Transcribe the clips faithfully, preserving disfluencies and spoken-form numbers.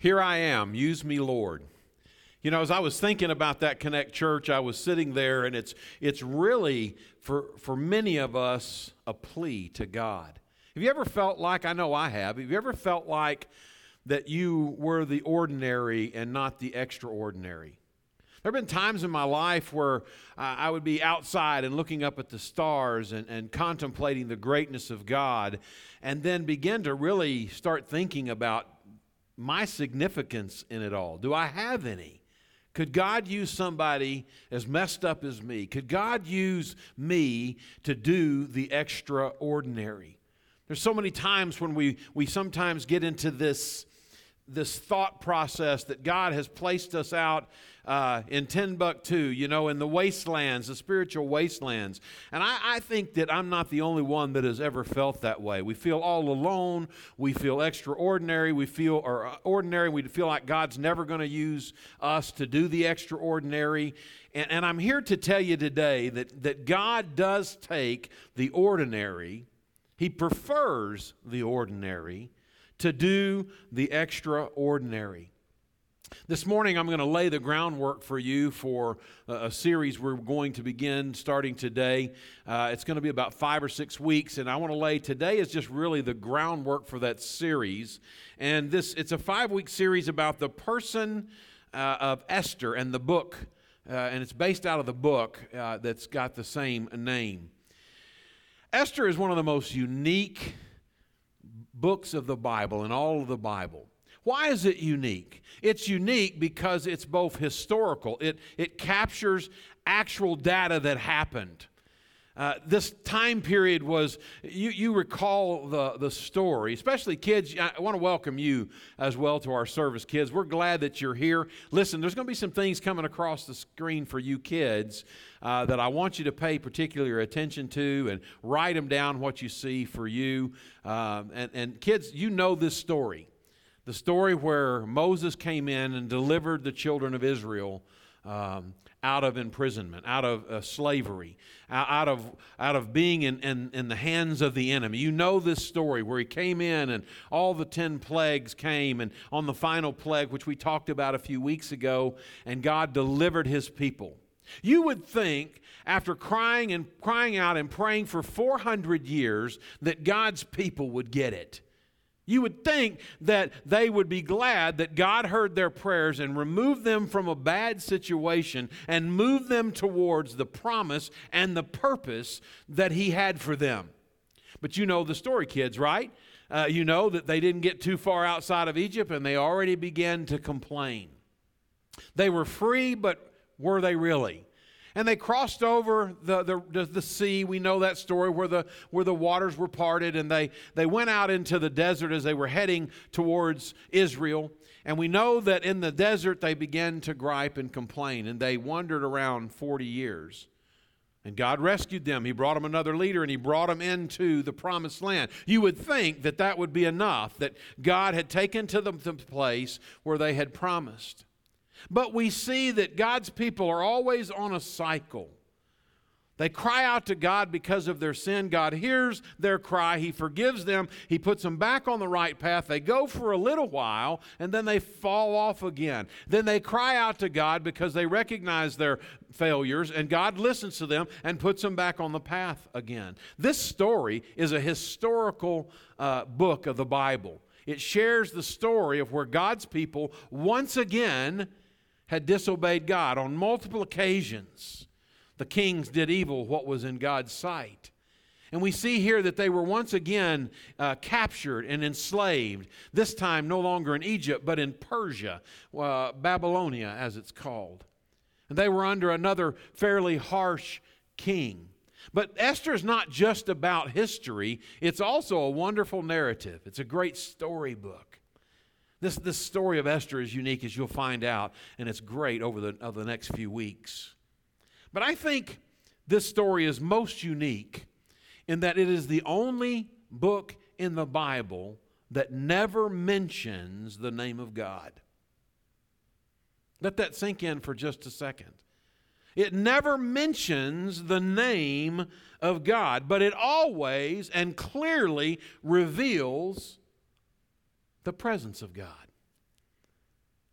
Here I am, use me, Lord. You know, as I was thinking about that Connect Church, I was sitting there, and it's it's really, for, for many of us, a plea to God. Have you ever felt like, I know I have, have you ever felt like that you were the ordinary and not the extraordinary? There have been times in my life where uh, I would be outside and looking up at the stars and, and contemplating the greatness of God, and then begin to really start thinking about my significance in it all. Do I have any? Could God use somebody as messed up as me? Could God use me to do the extraordinary? There's so many times when we, we sometimes get into this, this thought process that God has placed us out uh, in Timbuktu, you know, in the wastelands, the spiritual wastelands. And I, I think that I'm not the only one that has ever felt that way. We feel all alone. We feel extraordinary. We feel or uh, ordinary. We feel like God's never going to use us to do the extraordinary. And, and I'm here to tell you today that, that God does take the ordinary. He prefers the ordinary to do the extraordinary. This morning I'm going to lay the groundwork for you for a, a series we're going to begin starting today. Uh, it's going to be about five or six weeks, and I want to lay today is just really the groundwork for that series. And this it's a five-week series about the person uh, of Esther and the book, uh, and it's based out of the book uh, that's got the same name. Esther is one of the most unique books of the Bible, in all of the Bible. Why is it unique? It's unique because it's both historical. It, it captures actual data that happened. Uh, this time period was, you, you recall the, the story, especially kids. I want to welcome you as well to our service, kids. We're glad that you're here. Listen, there's going to be some things coming across the screen for you kids uh, that I want you to pay particular attention to and write them down what you see for you. Um, and, and kids, you know this story. The story where Moses came in and delivered the children of Israel um, out of imprisonment, out of uh, slavery, out of out of being in, in, in the hands of the enemy. You know this story where he came in and all the ten plagues came, and on the final plague, which we talked about a few weeks ago, and God delivered his people. You would think, after crying and crying out and praying for four hundred years, that God's people would get it. You would think that they would be glad that God heard their prayers and removed them from a bad situation and moved them towards the promise and the purpose that he had for them. But you know the story, kids, right? Uh, you know that they didn't get too far outside of Egypt and they already began to complain. They were free, but were they really? And they crossed over the, the, the sea. We know that story where the, where the waters were parted, and they, they went out into the desert as they were heading towards Israel. And we know that in the desert they began to gripe and complain, and they wandered around forty years. And God rescued them. He brought them another leader, and he brought them into the promised land. You would think that that would be enough, that God had taken to them to the place where they had promised. But we see that God's people are always on a cycle. They cry out to God because of their sin. God hears their cry. He forgives them. He puts them back on the right path. They go for a little while, and then they fall off again. Then they cry out to God because they recognize their failures, and God listens to them and puts them back on the path again. This story is a historical uh, book of the Bible. It shares the story of where God's people once again had disobeyed God on multiple occasions. The kings did evil what was in God's sight. And we see here that they were once again uh, captured and enslaved, this time no longer in Egypt, but in Persia, uh, Babylonia as it's called. And they were under another fairly harsh king. But Esther is not just about history, it's also a wonderful narrative. It's a great storybook. This, this story of Esther is unique, as you'll find out, and it's great over the, over the next few weeks. But I think this story is most unique in that it is the only book in the Bible that never mentions the name of God. Let that sink in for just a second. It never mentions the name of God, but it always and clearly reveals the presence of God.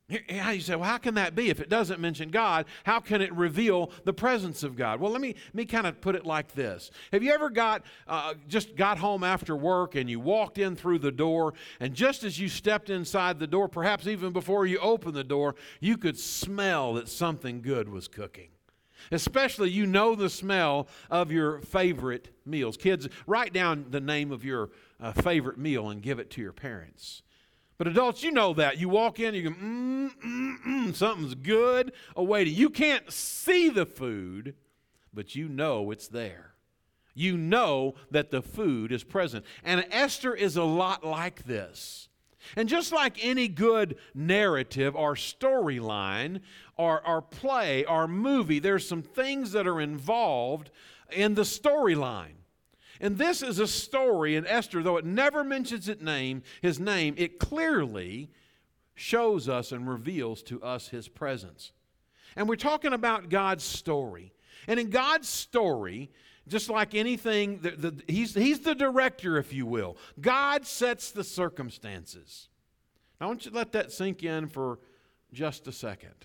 Here, you say, well, how can that be? If it doesn't mention God, how can it reveal the presence of God? Well, let me, let me kind of put it like this. Have you ever got uh, just got home after work and you walked in through the door, and just as you stepped inside the door, perhaps even before you opened the door, you could smell that something good was cooking? Especially, you know the smell of your favorite meals. Kids, write down the name of your uh, favorite meal and give it to your parents. But adults, you know that. You walk in, you go, mm, mm, mm, something's good awaiting. You can't see the food, but you know it's there. You know that the food is present. And Esther is a lot like this. And just like any good narrative or storyline or, or play or movie, there's some things that are involved in the storyline. And this is a story in Esther, though it never mentions its name, his name, it clearly shows us and reveals to us his presence. And we're talking about God's story. And in God's story, just like anything, the, the, he's, he's the director, if you will. God sets the circumstances. Now, I want you to let that sink in for just a second.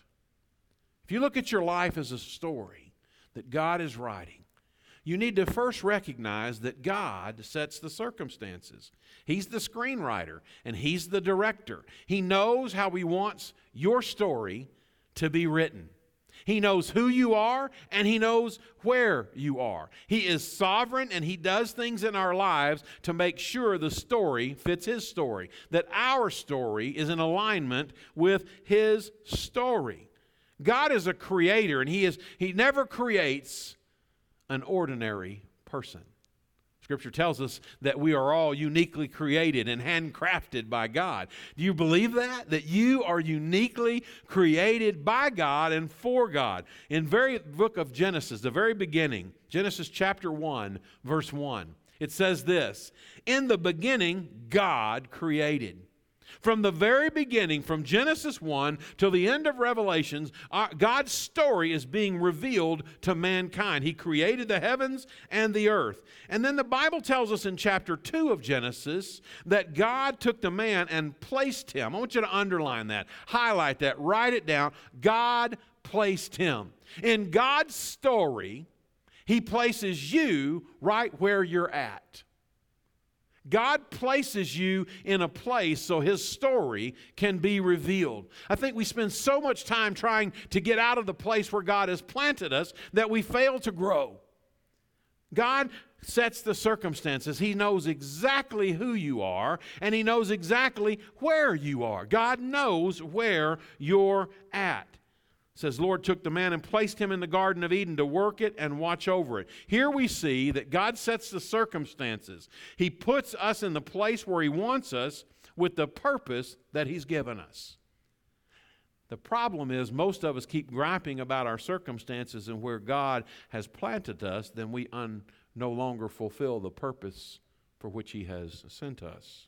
If you look at your life as a story that God is writing, you need to first recognize that God sets the circumstances. He's the screenwriter, and He's the director. He knows how He wants your story to be written. He knows who you are, and He knows where you are. He is sovereign, and He does things in our lives to make sure the story fits His story, that our story is in alignment with His story. God is a creator, and He is He never creates an ordinary person. Scripture tells us that we are all uniquely created and handcrafted by God. Do you believe that? That you are uniquely created by God and for God. In the very book of Genesis, the very beginning, Genesis chapter one, verse one, it says this, "In the beginning, God created." From the very beginning, from Genesis one till the end of Revelations, our, God's story is being revealed to mankind. He created the heavens and the earth. And then the Bible tells us in chapter two of Genesis that God took the man and placed him. I want you to underline that, highlight that, write it down. God placed him. In God's story, He places you right where you're at. God places you in a place so His story can be revealed. I think we spend so much time trying to get out of the place where God has planted us that we fail to grow. God sets the circumstances. He knows exactly who you are, and He knows exactly where you are. God knows where you're at. It says, "Lord took the man and placed him in the Garden of Eden to work it and watch over it." Here we see that God sets the circumstances. He puts us in the place where He wants us with the purpose that He's given us. The problem is most of us keep griping about our circumstances and where God has planted us, then we un- no longer fulfill the purpose for which He has sent us.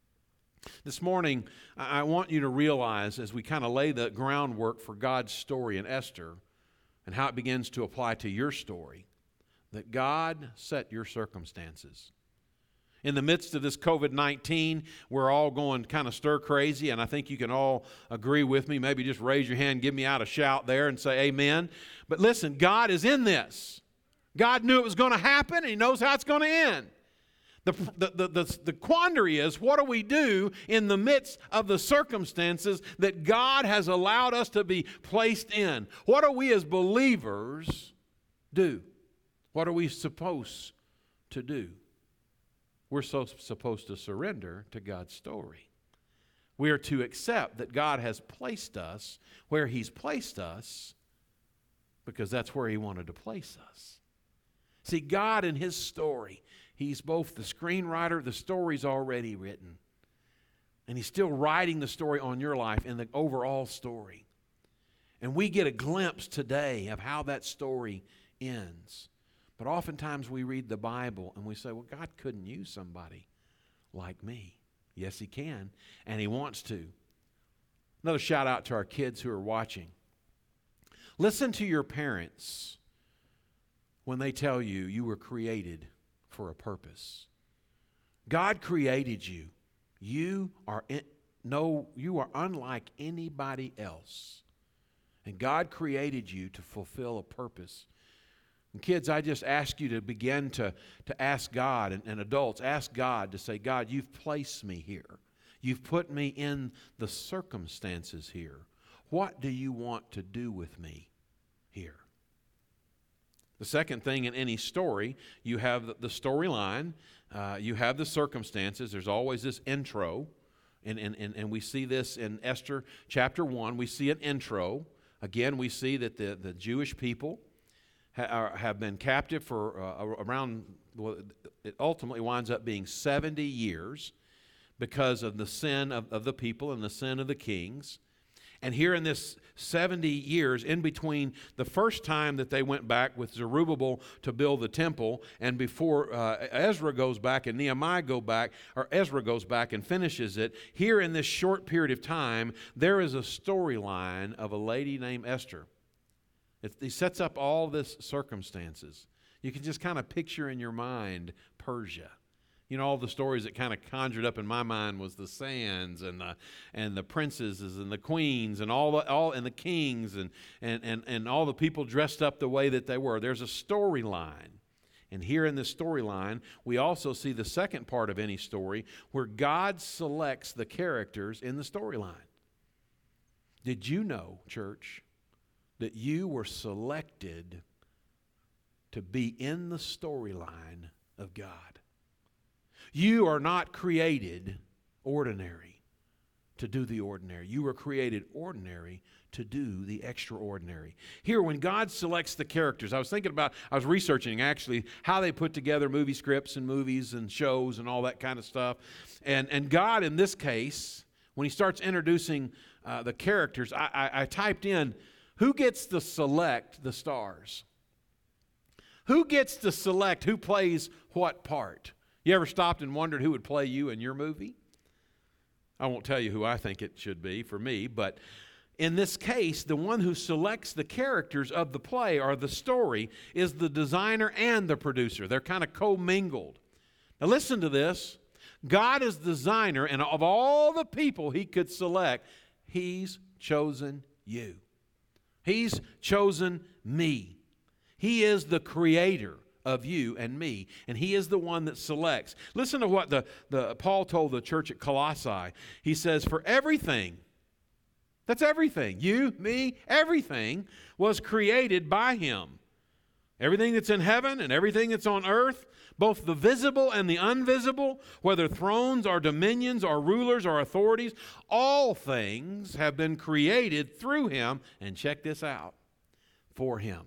This morning, I want you to realize, as we kind of lay the groundwork for God's story in Esther and how it begins to apply to your story, that God set your circumstances. In the midst of this covid nineteen, we're all going kind of stir crazy, and I think you can all agree with me. Maybe just raise your hand, give me out a shout there and say amen. But listen, God is in this. God knew it was going to happen, and He knows how it's going to end. The, the, the, the, the quandary is, what do we do in the midst of the circumstances that God has allowed us to be placed in? What do we as believers do? What are we supposed to do? We're so supposed to surrender to God's story. We are to accept that God has placed us where He's placed us because that's where He wanted to place us. See, God in His story, He's both the screenwriter, the story's already written, and He's still writing the story on your life in the overall story. And we get a glimpse today of how that story ends. But oftentimes we read the Bible and we say, well, God couldn't use somebody like me. Yes, He can, and He wants to. Another shout out to our kids who are watching. Listen to your parents when they tell you you were created for a purpose. God created you. You are in, no, you are unlike anybody else. And God created you to fulfill a purpose. And kids, I just ask you to begin to, to ask God, and, and adults, ask God to say, God, you've placed me here. You've put me in the circumstances here. What do you want to do with me here? The second thing in any story, you have the storyline, uh, you have the circumstances. There's always this intro, and, and, and, and we see this in Esther chapter one. We see an intro. Again, we see that the, the Jewish people ha- are, have been captive for uh, around, well, it ultimately winds up being seventy years because of the sin of, of the people and the sin of the kings. And here in this seventy years, in between the first time that they went back with Zerubbabel to build the temple, and before uh, Ezra goes back and Nehemiah go back, or Ezra goes back and finishes it, here in this short period of time, there is a storyline of a lady named Esther. It, he sets up all this circumstances. You can just kind of picture in your mind Persia. You know, all the stories that kind of conjured up in my mind was the sands and the and the princesses and the queens and all the all and the kings and and and, and all the people dressed up the way that they were. There's a storyline. And here in this storyline, we also see the second part of any story where God selects the characters in the storyline. Did you know, church, that you were selected to be in the storyline of God? You are not created ordinary to do the ordinary. You were created ordinary to do the extraordinary. Here, when God selects the characters, I was thinking about, I was researching actually how they put together movie scripts and movies and shows and all that kind of stuff. And, and God, in this case, when he starts introducing uh, the characters, I, I, I typed in, who gets to select the stars? Who gets to select who plays what part? You ever stopped and wondered who would play you in your movie? I won't tell you who I think it should be for me, but in this case, the one who selects the characters of the play or the story is the designer and the producer. They're kind of commingled. Now listen to this. God is designer, and of all the people he could select, he's chosen you. He's chosen me. He is the creator of you and me, and he is the one that selects. Listen to what the, the Paul told the church at Colossae. He says, for everything, that's everything, you, me, everything was created by him. Everything that's in heaven and everything that's on earth, both the visible and the invisible, whether thrones or dominions or rulers or authorities, all things have been created through him, and check this out, for him.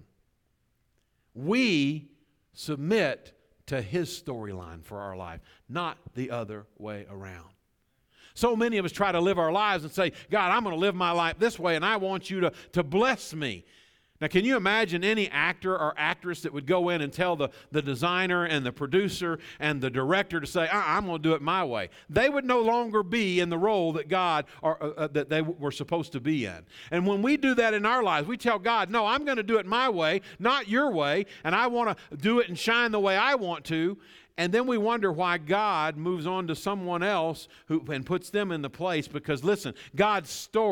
We submit to his storyline for our life, not the other way around. So many of us try to live our lives and say, God, I'm going to live my life this way, and I want you to, to bless me. Now, can you imagine any actor or actress that would go in and tell the, the designer and the producer and the director to say, uh-uh, I'm going to do it my way? They would no longer be in the role that God or uh, that they were supposed to be in. And when we do that in our lives, we tell God, no, I'm going to do it my way, not your way, and I want to do it and shine the way I want to. And then we wonder why God moves on to someone else who and puts them in the place, because listen, God's story